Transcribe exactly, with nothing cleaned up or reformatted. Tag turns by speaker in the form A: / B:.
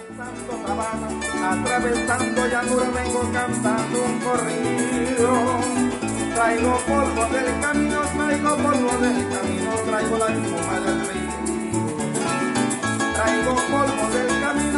A: Atravesando sabana, atravesando llanura, vengo cantando un corrido. Traigo polvo del camino, traigo polvo del camino, traigo la espuma del río. Traigo polvo del camino.